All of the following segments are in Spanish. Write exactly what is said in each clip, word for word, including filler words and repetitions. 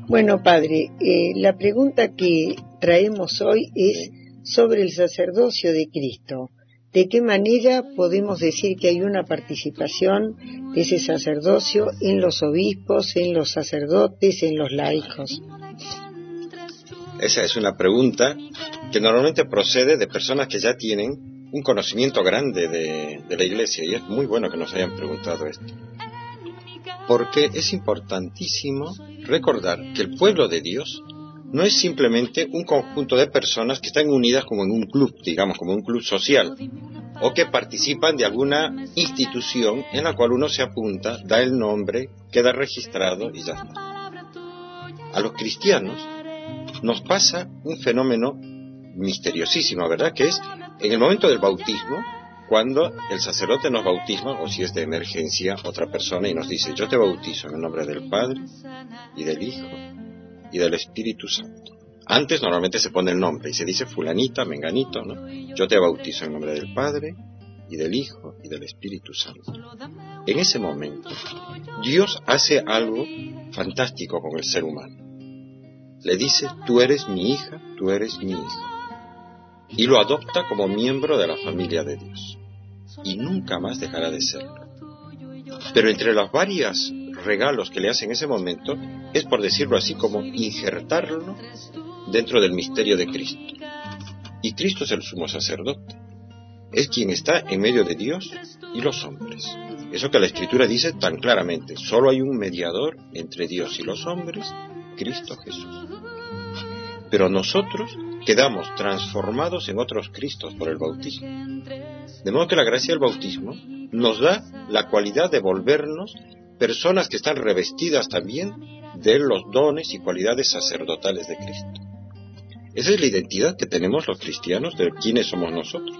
Bueno, padre, eh, la pregunta que traemos hoy es sobre el sacerdocio de Cristo. ¿De qué manera podemos decir que hay una participación de ese sacerdocio en los obispos, en los sacerdotes, en los laicos? Esa es una pregunta que normalmente procede de personas que ya tienen un conocimiento grande de, de la Iglesia, y es muy bueno que nos hayan preguntado esto. Porque es importantísimo recordar que el pueblo de Dios no es simplemente un conjunto de personas que están unidas como en un club, digamos, como un club social, o que participan de alguna institución en la cual uno se apunta, da el nombre, queda registrado y ya está. A los cristianos nos pasa un fenómeno misteriosísimo, ¿verdad? Que es en el momento del bautismo, cuando el sacerdote nos bautisma, o si es de emergencia, otra persona, y nos dice: yo te bautizo en el nombre del Padre, y del Hijo, y del Espíritu Santo. Antes normalmente se pone el nombre, y se dice fulanita, menganito, ¿no? Yo te bautizo en nombre del Padre, y del Hijo, y del Espíritu Santo. En ese momento, Dios hace algo fantástico con el ser humano. Le dice: tú eres mi hija, tú eres mi hijo. Y lo adopta como miembro de la familia de Dios. Y nunca más dejará de serlo. Pero entre los varios regalos que le hace en ese momento, es, por decirlo así, como injertarlo dentro del misterio de Cristo. Y Cristo es el sumo sacerdote. Es quien está en medio de Dios y los hombres. Eso que la Escritura dice tan claramente: solo hay un mediador entre Dios y los hombres, Cristo Jesús. Pero nosotros quedamos transformados en otros Cristos por el bautismo. De modo que la gracia del bautismo nos da la cualidad de volvernos personas que están revestidas también de los dones y cualidades sacerdotales de Cristo. Esa es la identidad que tenemos los cristianos de quiénes somos nosotros.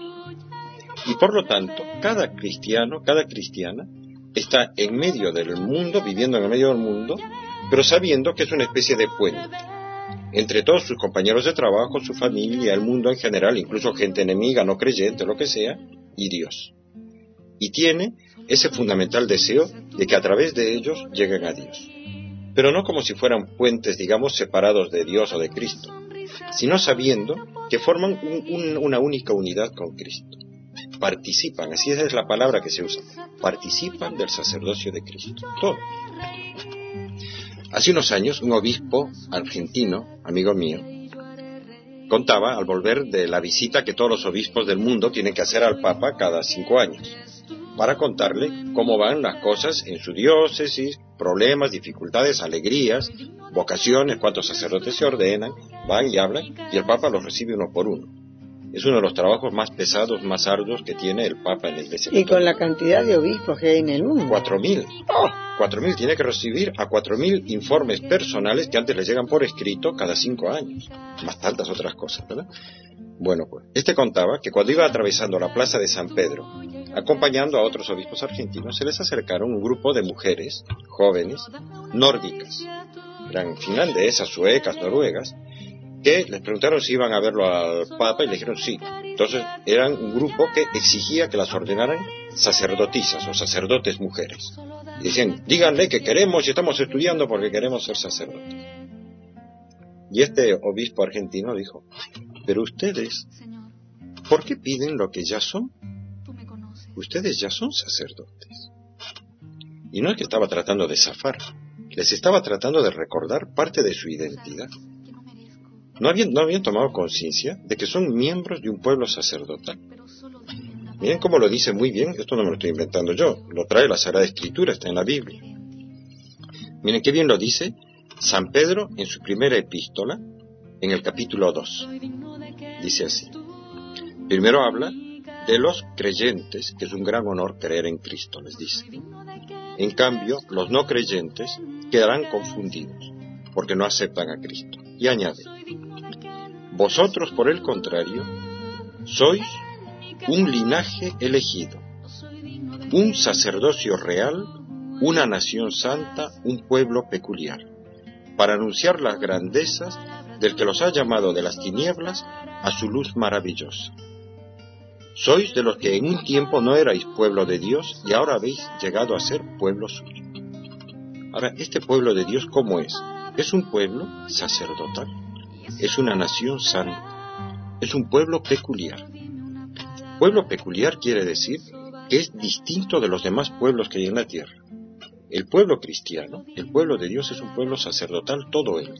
Y por lo tanto, cada cristiano, cada cristiana, está en medio del mundo, viviendo en el medio del mundo, pero sabiendo que es una especie de puente entre todos sus compañeros de trabajo, su familia, el mundo en general, incluso gente enemiga, no creyente, lo que sea, y Dios. Y tiene ese fundamental deseo de que a través de ellos lleguen a Dios. Pero no como si fueran puentes, digamos, separados de Dios o de Cristo, sino sabiendo que forman un, un, una única unidad con Cristo. Participan, así es la palabra que se usa, participan del sacerdocio de Cristo, todo. Hace unos años, un obispo argentino, amigo mío, contaba al volver de la visita que todos los obispos del mundo tienen que hacer al Papa cada cinco años, para contarle cómo van las cosas en su diócesis, problemas, dificultades, alegrías, vocaciones, cuántos sacerdotes se ordenan, van y hablan, y el Papa los recibe uno por uno. Es uno de los trabajos más pesados, más arduos que tiene el Papa en la Iglesia Católica. Y con la cantidad de obispos que hay en el mundo. Cuatro mil. ¡Oh! Cuatro mil. Tiene que recibir a cuatro mil informes personales que antes le llegan por escrito cada cinco años. Más tantas otras cosas, ¿verdad? Bueno, pues, este contaba que cuando iba atravesando la plaza de San Pedro, acompañando a otros obispos argentinos, se les acercaron un grupo de mujeres, jóvenes, nórdicas. Eran finlandesas, suecas, noruegas, que les preguntaron si iban a verlo al Papa y le dijeron sí. Entonces eran un grupo que exigía que las ordenaran sacerdotisas o sacerdotes mujeres. Y decían: díganle que queremos y estamos estudiando porque queremos ser sacerdotes. Y este obispo argentino dijo: pero ustedes, ¿por qué piden lo que ya son? Ustedes ya son sacerdotes. Y no es que estaba tratando de zafar, les estaba tratando de recordar parte de su identidad. No habían, no habían tomado conciencia de que son miembros de un pueblo sacerdotal. Miren cómo lo dice muy bien, esto no me lo estoy inventando yo, lo trae la Sagrada Escritura, está en la Biblia. Miren qué bien lo dice San Pedro en su primera epístola, en el capítulo dos. Dice así: primero habla de los creyentes, que es un gran honor creer en Cristo, les dice. En cambio, los no creyentes quedarán confundidos, porque no aceptan a Cristo. Y añade: vosotros, por el contrario, sois un linaje elegido, un sacerdocio real, una nación santa, un pueblo peculiar, para anunciar las grandezas del que los ha llamado de las tinieblas a su luz maravillosa. Sois de los que en un tiempo no erais pueblo de Dios y ahora habéis llegado a ser pueblo suyo. Ahora, este pueblo de Dios, ¿cómo es? es un pueblo sacerdotal, es una nación santa, es un pueblo peculiar. Pueblo peculiar quiere decir que es distinto de los demás pueblos que hay en la tierra. El pueblo cristiano, el pueblo de Dios, es un pueblo sacerdotal, todo él.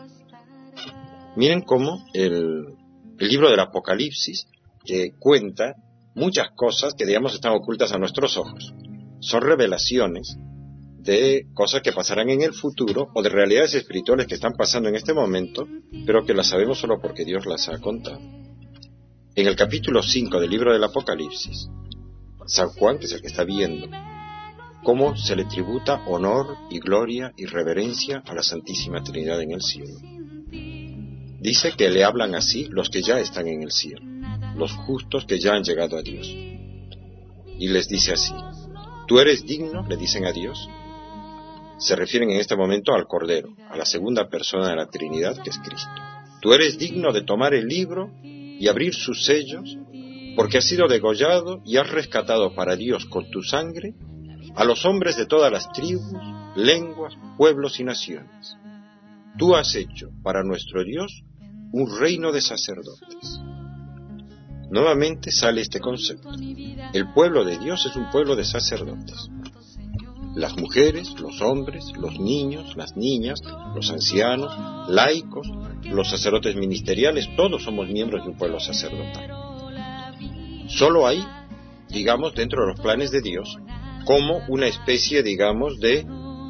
Miren cómo el, el libro del Apocalipsis, que cuenta muchas cosas que, digamos, están ocultas a nuestros ojos. Son revelaciones de cosas que pasarán en el futuro o de realidades espirituales que están pasando en este momento, pero que las sabemos solo porque Dios las ha contado. En el capítulo cinco del libro del Apocalipsis, San Juan, que es el que está viendo cómo se le tributa honor y gloria y reverencia a la Santísima Trinidad en el cielo. Dice que le hablan así los que ya están en el cielo, los justos que ya han llegado a Dios. Y les dice así: tú eres digno, le dicen a Dios. Se refieren en este momento al Cordero, a la segunda persona de la Trinidad, que es Cristo. Tú eres digno de tomar el libro y abrir sus sellos, porque has sido degollado y has rescatado para Dios con tu sangre a los hombres de todas las tribus, lenguas, pueblos y naciones. Tú has hecho para nuestro Dios un reino de sacerdotes. Nuevamente sale este concepto. El pueblo de Dios es un pueblo de sacerdotes. Las mujeres, los hombres, los niños, las niñas, los ancianos, laicos, los sacerdotes ministeriales, todos somos miembros de un pueblo sacerdotal. Solo hay, digamos, dentro de los planes de Dios, como una especie, digamos, de,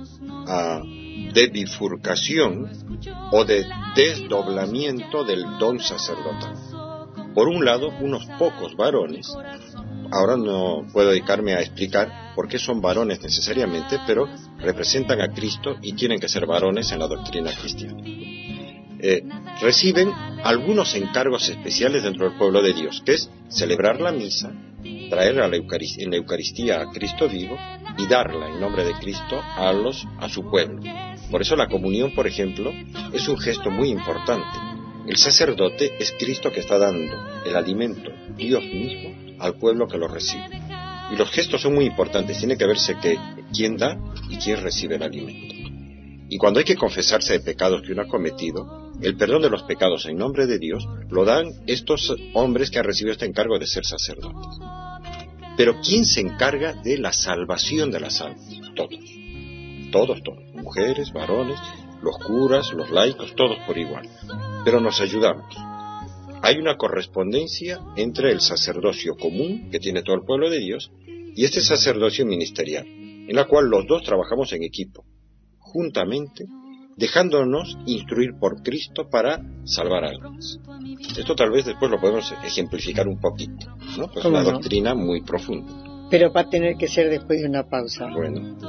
uh, de bifurcación o de desdoblamiento del don sacerdotal. Por un lado, unos pocos varones, ahora no puedo dedicarme a explicar por qué son varones necesariamente, pero representan a Cristo y tienen que ser varones en la doctrina cristiana. Eh, reciben algunos encargos especiales dentro del pueblo de Dios, que es celebrar la misa, traer a la Eucaristía, en la Eucaristía a Cristo vivo y darla en nombre de Cristo a, los, a su pueblo. Por eso la comunión, por ejemplo, es un gesto muy importante. El sacerdote es Cristo que está dando el alimento, Dios mismo, al pueblo que lo recibe. Y los gestos son muy importantes, tiene que verse que quién da y quién recibe el alimento. Y cuando hay que confesarse de pecados que uno ha cometido, el perdón de los pecados en nombre de Dios lo dan estos hombres que han recibido este encargo de ser sacerdotes. Pero ¿quién se encarga de la salvación de las almas? Todos. Todos, todos. Mujeres, varones, los curas, los laicos, todos por igual. Pero nos ayudamos. Hay una correspondencia entre el sacerdocio común que tiene todo el pueblo de Dios y este sacerdocio ministerial, en la cual los dos trabajamos en equipo, juntamente, dejándonos instruir por Cristo para salvar almas. Esto tal vez después lo podemos ejemplificar un poquito, ¿no? Pues una no? doctrina muy profunda. Pero va a tener que ser después de una pausa. Bueno.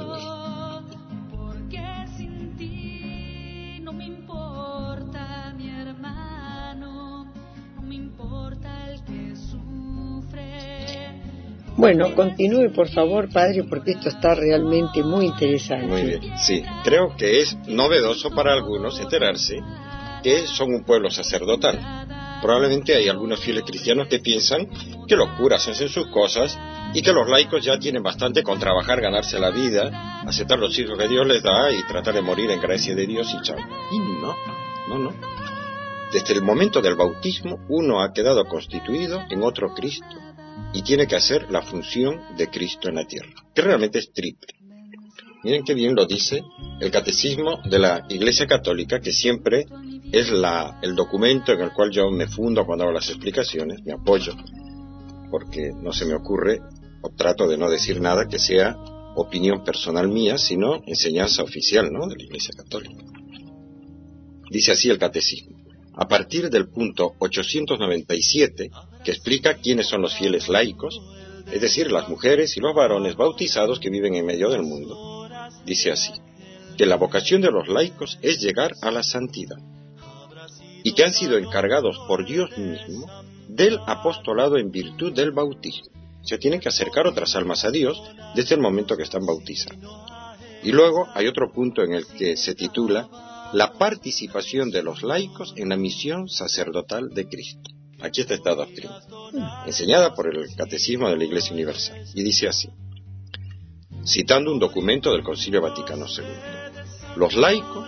Bueno, continúe por favor, padre, porque esto está realmente muy interesante. Muy bien, sí. Creo que es novedoso para algunos enterarse que son un pueblo sacerdotal. Probablemente hay algunos fieles cristianos que piensan que los curas hacen sus cosas y que los laicos ya tienen bastante con trabajar, ganarse la vida, aceptar los hijos que Dios les da y tratar de morir en gracia de Dios y chao. Y no, no, no. Desde el momento del bautismo uno ha quedado constituido en otro Cristo y tiene que hacer la función de Cristo en la tierra, que realmente es triple. Miren qué bien lo dice el Catecismo de la Iglesia Católica, que siempre es la, el documento en el cual yo me fundo cuando hago las explicaciones, me apoyo, porque no se me ocurre, o trato de no decir nada que sea opinión personal mía, sino enseñanza oficial, ¿no?, de la Iglesia Católica. Dice así el Catecismo: a partir del punto ochocientos noventa y siete, que explica quiénes son los fieles laicos, es decir, las mujeres y los varones bautizados que viven en medio del mundo, dice así, que la vocación de los laicos es llegar a la santidad, y que han sido encargados por Dios mismo del apostolado en virtud del bautismo. Se tienen que acercar otras almas a Dios desde el momento que están bautizados. Y luego hay otro punto en el que se titula la participación de los laicos en la misión sacerdotal de Cristo. Aquí está esta doctrina, enseñada por el Catecismo de la Iglesia Universal, y dice así, citando un documento del Concilio Vaticano segundo: los laicos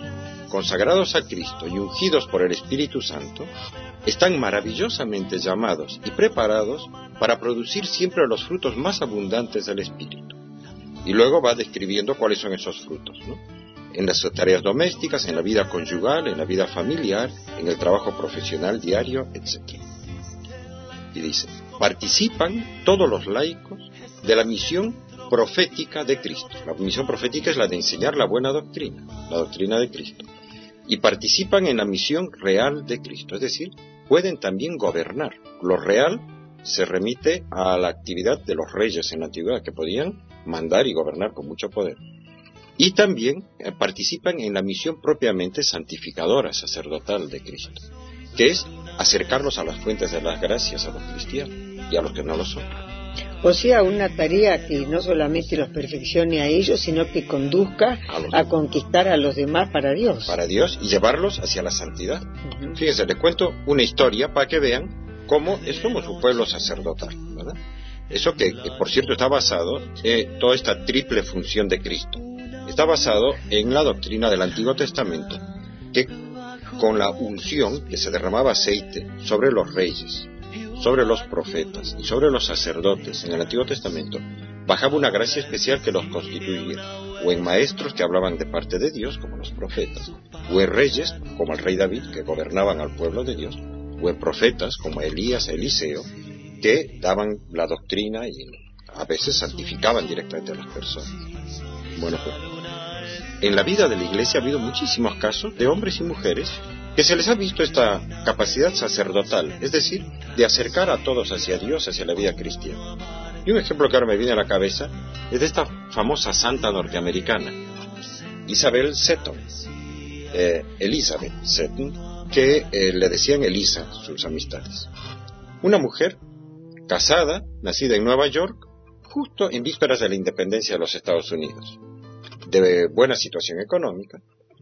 consagrados a Cristo y ungidos por el Espíritu Santo, están maravillosamente llamados y preparados para producir siempre los frutos más abundantes del Espíritu. Y luego va describiendo cuáles son esos frutos, ¿no? En las tareas domésticas, en la vida conyugal, en la vida familiar, en el trabajo profesional diario, etcétera. Y dice, participan todos los laicos de la misión profética de Cristo. La misión profética es la de enseñar la buena doctrina, la doctrina de Cristo. Y participan en la misión real de Cristo, es decir, pueden también gobernar. Lo real se remite a la actividad de los reyes en la antigüedad, que podían mandar y gobernar con mucho poder. Y también eh, participan en la misión propiamente santificadora, sacerdotal de Cristo, que es acercarlos a las fuentes de las gracias a los cristianos y a los que no lo son. O sea, una tarea que no solamente los perfeccione a ellos, sino que conduzca a, a conquistar a los demás para Dios. Para Dios y llevarlos hacia la santidad. Uh-huh. Fíjense, les cuento una historia para que vean cómo somos un pueblo sacerdotal, ¿verdad? Eso que, que por cierto, está basado en toda esta triple función de Cristo. Está basado en la doctrina del Antiguo Testamento, que con la unción que se derramaba aceite sobre los reyes, sobre los profetas y sobre los sacerdotes en el Antiguo Testamento, bajaba una gracia especial que los constituía, o en maestros que hablaban de parte de Dios, como los profetas, o en reyes, como el rey David, que gobernaban al pueblo de Dios, o en profetas, como Elías, Eliseo, que daban la doctrina y a veces santificaban directamente a las personas. Bueno, pues, en la vida de la Iglesia ha habido muchísimos casos de hombres y mujeres que se les ha visto esta capacidad sacerdotal, es decir, de acercar a todos hacia Dios, hacia la vida cristiana. Y un ejemplo que ahora me viene a la cabeza es de esta famosa santa norteamericana, Isabel Seton, eh, Elizabeth Seton, que eh, le decían Elisa, sus amistades. Una mujer casada, nacida en Nueva York, justo en vísperas de la independencia de los Estados Unidos, de buena situación económica,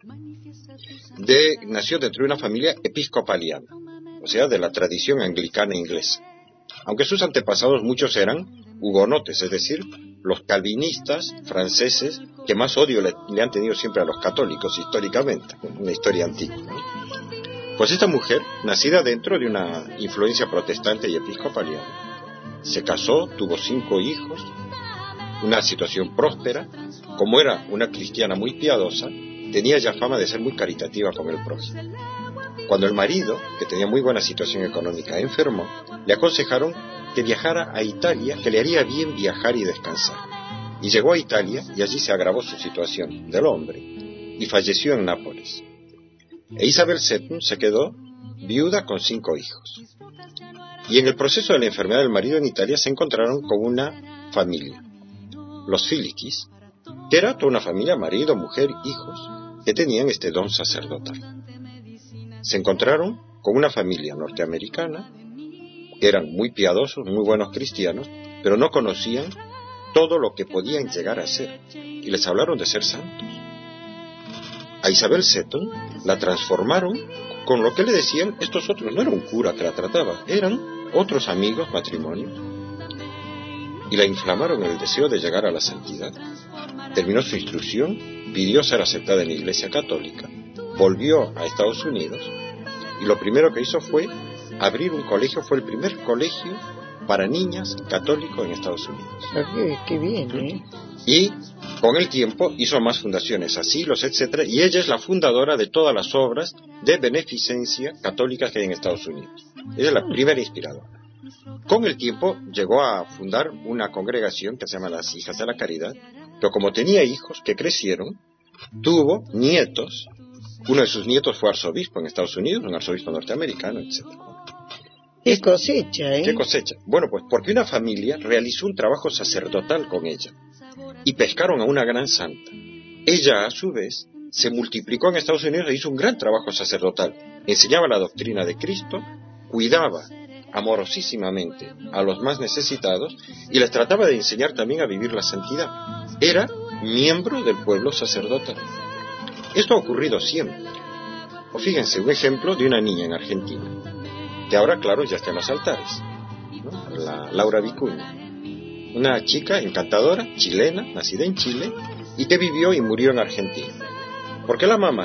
de, nació dentro de una familia episcopaliana, o sea, de la tradición anglicana inglesa, aunque sus antepasados muchos eran hugonotes, es decir, los calvinistas franceses que más odio le, le han tenido siempre a los católicos históricamente, una historia antigua, ¿no? Pues esta mujer, nacida dentro de una influencia protestante y episcopaliana, se casó, tuvo cinco hijos, una situación próspera. Como era una cristiana muy piadosa, tenía ya fama de ser muy caritativa con el prójimo. Cuando el marido, que tenía muy buena situación económica, enfermó, le aconsejaron que viajara a Italia, que le haría bien viajar y descansar. Y llegó a Italia, y allí se agravó su situación del hombre, y falleció en Nápoles. E Isabel Seton se quedó viuda con cinco hijos. Y en el proceso de la enfermedad del marido en Italia se encontraron con una familia, los Filikis, que era toda una familia, marido, mujer, hijos, que tenían este don sacerdotal. Se encontraron con una familia norteamericana, que eran muy piadosos, muy buenos cristianos, pero no conocían todo lo que podían llegar a ser, y les hablaron de ser santos. A Isabel Seton la transformaron con lo que le decían estos otros. No era un cura que la trataba, eran otros amigos, matrimonios, y la inflamaron en el deseo de llegar a la santidad. Terminó su instrucción, pidió ser aceptada en la Iglesia Católica, volvió a Estados Unidos, y lo primero que hizo fue abrir un colegio. Fue el primer colegio para niñas católico en Estados Unidos. Qué, qué bien, ¿eh? Y con el tiempo hizo más fundaciones, asilos, etcétera, y ella es la fundadora de todas las obras de beneficencia católicas que hay en Estados Unidos. Ella es la primera inspiradora. Con el tiempo llegó a fundar una congregación que se llama las Hijas de la Caridad, pero como tenía hijos que crecieron, tuvo nietos. Uno de sus nietos fue arzobispo en Estados Unidos, un arzobispo norteamericano, etcétera. Qué cosecha, ¿eh? ¿Qué cosecha? Bueno, pues porque una familia realizó un trabajo sacerdotal con ella y pescaron a una gran santa. Ella, a su vez, se multiplicó en Estados Unidos e hizo un gran trabajo sacerdotal. Enseñaba la doctrina de Cristo, cuidaba amorosísimamente a los más necesitados y les trataba de enseñar también a vivir la santidad. Era miembro del pueblo sacerdotal. Esto ha ocurrido siempre. O fíjense, un ejemplo de una niña en Argentina, que ahora, claro, ya está en los altares, ¿no? La Laura Vicuña, una chica encantadora, chilena, nacida en Chile, y que vivió y murió en Argentina. Porque la mamá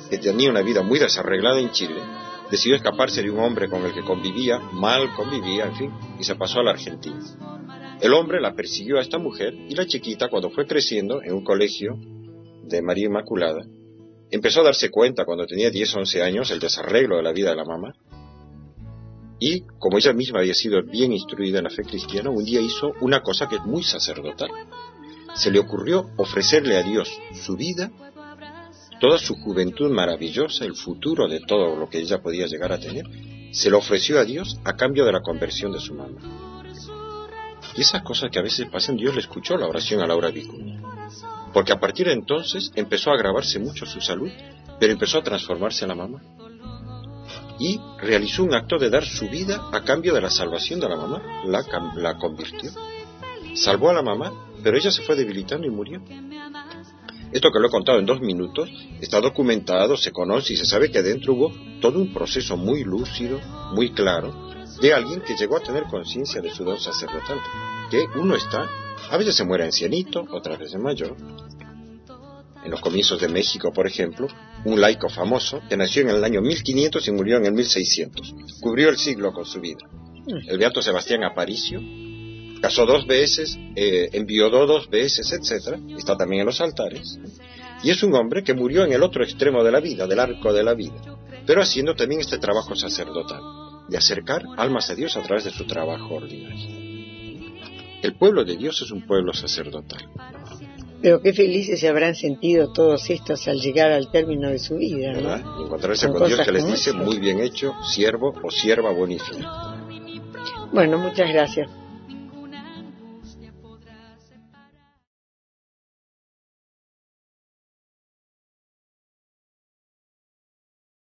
que tenía una vida muy desarreglada en Chile, decidió escaparse de un hombre con el que convivía, mal convivía, en fin, y se pasó a la Argentina. El hombre la persiguió a esta mujer y la chiquita, cuando fue creciendo en un colegio de María Inmaculada, empezó a darse cuenta cuando tenía diez o once años el desarreglo de la vida de la mamá. Y, como ella misma había sido bien instruida en la fe cristiana, un día hizo una cosa que es muy sacerdotal. Se le ocurrió ofrecerle a Dios su vida, toda su juventud maravillosa, el futuro de todo lo que ella podía llegar a tener, se lo ofreció a Dios a cambio de la conversión de su mamá. Y esas cosas que a veces pasan, Dios le escuchó la oración a Laura Vicuña. Porque a partir de entonces empezó a agravarse mucho su salud, pero empezó a transformarse la mamá. Y realizó un acto de dar su vida a cambio de la salvación de la mamá. La, la convirtió. Salvó a la mamá, pero ella se fue debilitando y murió. Esto que lo he contado en dos minutos está documentado, se conoce y se sabe que dentro hubo todo un proceso muy lúcido, muy claro, de alguien que llegó a tener conciencia de su don sacerdotal. Que uno está, a veces se muere ancianito, otras veces mayor. En los comienzos de México, por ejemplo, un laico famoso que nació en el año mil quinientos y murió en el mil seiscientos. Cubrió el siglo con su vida. El beato Sebastián Aparicio casó dos veces, eh, enviudó dos veces, etcétera. Está también en los altares. Y es un hombre que murió en el otro extremo de la vida, del arco de la vida, pero haciendo también este trabajo sacerdotal, de acercar almas a Dios a través de su trabajo ordinario. El pueblo de Dios es un pueblo sacerdotal. Pero qué felices se habrán sentido todos estos al llegar al término de su vida, ¿no? ¿Verdad? Y encontrarse con, con Dios que les dice, muy bien hecho, siervo o sierva buenísima. Bueno, muchas gracias.